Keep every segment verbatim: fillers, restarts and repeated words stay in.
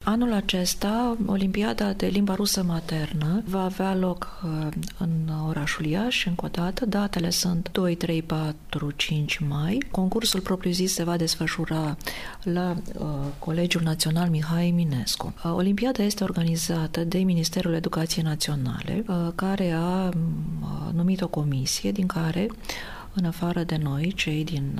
Anul acesta, Olimpiada de limba rusă maternă va avea loc în orașul Iași, încă o dată. Datele sunt doi, trei, patru, cinci mai. Concursul propriu-zis se va desfășura la uh, Colegiul Național Mihai Eminescu. Uh, Olimpiada este organizată de Ministerul Educației Naționale, uh, care a uh, numit o comisie din care, în afară de noi, cei din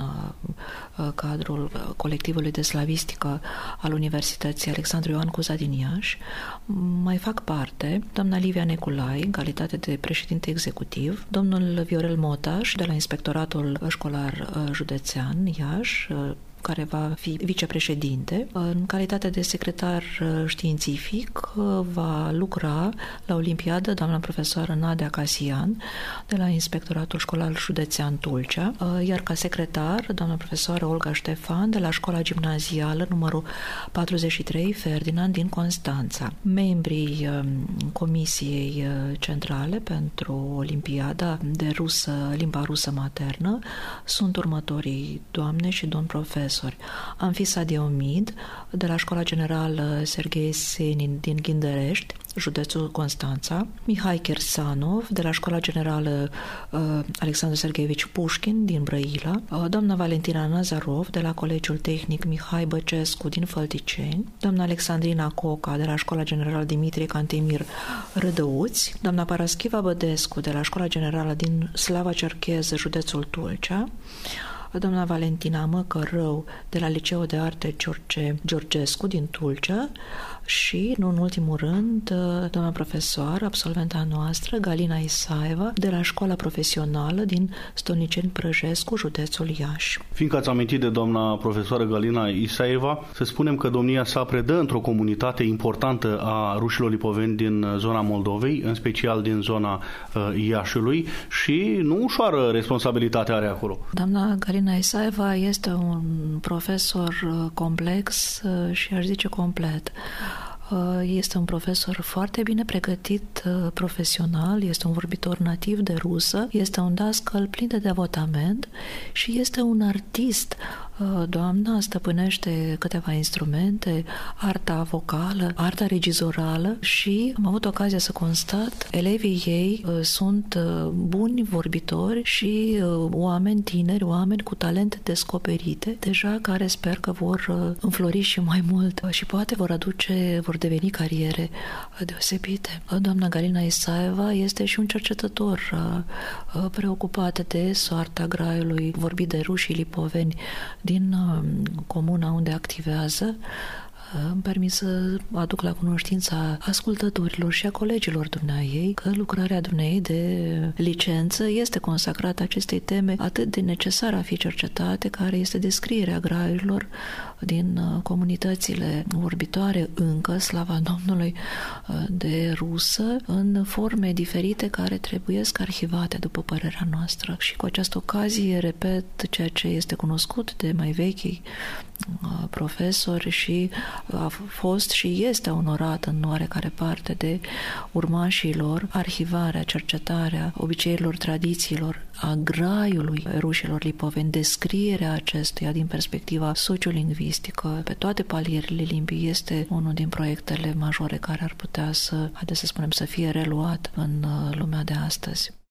uh, cadrul colectivului de slavistică al Universității Alexandru Ioan Cuza din Iași, mai fac parte doamna Livia Neculai, în calitate de președinte executiv, domnul Viorel Motaș, de la Inspectoratul Școlar Județean Iași, care va fi vicepreședinte. În calitate de secretar științific va lucra la Olimpiadă doamna profesoară Nadia Casian, de la Inspectoratul Școlar Județean Tulcea, iar ca secretar doamna profesoară Olga Ștefan, de la Școala Gimnazială numărul patruzeci și trei Ferdinand din Constanța. Membrii Comisiei Centrale pentru Olimpiada de rusă, limba rusă maternă sunt următorii doamne și domn profesori: Anfisa Diomid, de la Școala Generală Serghei Senin din Ghinderești, județul Constanța; Mihai Kirsanov, de la Școala Generală uh, Alexandru Sergeevici Pușkin din Brăila; uh, doamna Valentina Nazarov, de la Colegiul Tehnic Mihai Băcescu din Fălticeni; doamna Alexandrina Coca, de la Școala Generală Dimitrie Cantemir Rădăuți; doamna Paraschiva Bădescu, de la Școala Generală din Slava Cerchez, județul Tulcea; doamna Valentina Măcărău, de la Liceul de Arte George Georgescu din Tulcea și, nu în ultimul rând, doamna profesoară, absolventa noastră, Galina Isaeva, de la Școala Profesională din Stolniceni Prăjescu, județul Iași. Fiindcă ați amintit de doamna profesoară Galina Isaeva, să spunem că domnia sa predă într-o comunitate importantă a rușilor lipoveni din zona Moldovei, în special din zona uh, Iașiului, și nu ușoară responsabilitate are acolo. Doamna Galina Isaeva este un profesor complex și aș zice complet. Este un profesor foarte bine pregătit profesional, este un vorbitor nativ de rusă, este un dascăl plin de devotament și este un artist. Doamna stăpânește câteva instrumente, arta vocală, arta regizorală și am avut ocazia să constat, elevii ei sunt buni vorbitori și oameni tineri, oameni cu talente descoperite, deja care sper că vor înflori și mai mult și poate vor aduce, vor deveni cariere deosebite. Doamna Galina Isaeva este și un cercetător preocupat de soarta graiului vorbit de rușii lipoveni din comuna unde activează. Îmi permit să aduc la cunoștința ascultătorilor și a colegilor dumneaei că lucrarea dumneaei de licență este consacrată acestei teme atât de necesară a fi cercetate, care este descrierea graiurilor din comunitățile vorbitoare încă, slava Domnului, de rusă, în forme diferite care trebuiesc arhivate, după părerea noastră. Și cu această ocazie repet ceea ce este cunoscut de mai vechi profesori și a fost și este onorat în oarecare parte de urmașii lor arhivarea, cercetarea obiceiurilor, tradițiilor, a graiului rușilor lipoveni, descrierea acestuia din perspectiva sociolingvistică pe toate palierele limbii este unul din proiectele majore care ar putea să, haideți să spunem, să fie reluat în lumea de astăzi.